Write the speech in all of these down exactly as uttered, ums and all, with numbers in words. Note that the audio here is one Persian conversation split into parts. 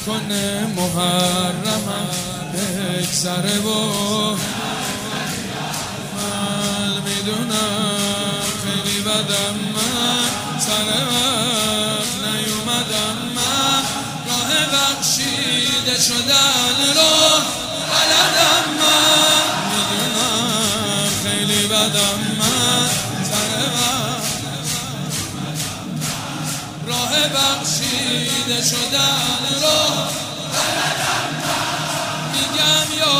کنه محرمم بگذره و من میدونم خیلی بدم من سر وقت نیومدم من راه بخشیده شدن رو بلدم من میدونم خیلی بدم من سر وقت راه بخشیده شدن رو بلدم من میگم یا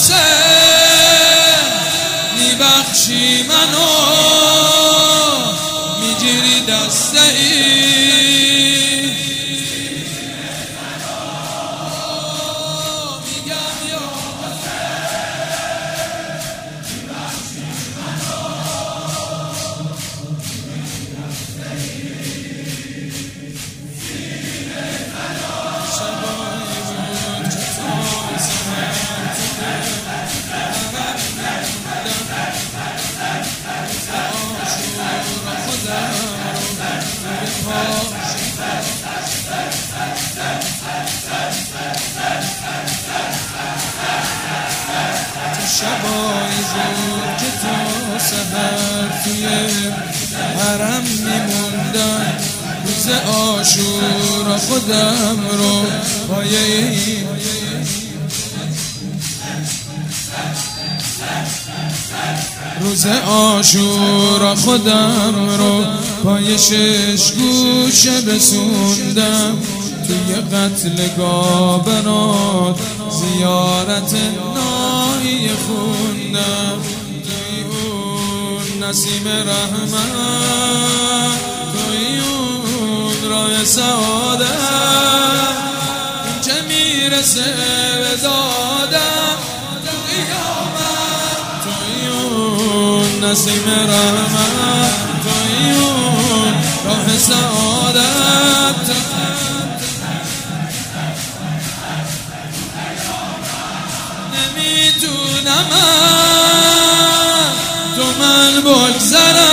حسین میبخشی منو میگیری دسته ای شبای زور که تا سحر توی حرم میموندم روز عاشورا خودم رو پایه روز عاشورا خودم رو پای شش گوشه رسوندم توی قتلگاه برات زیارت ناهی خوندم توی اون نسیم رحمت توی اون راه سعادت این که میرسه به دادم توی قیامت توی اون نسیم رحمت توی اون راه سعادت نمیتونم تو من بگذرم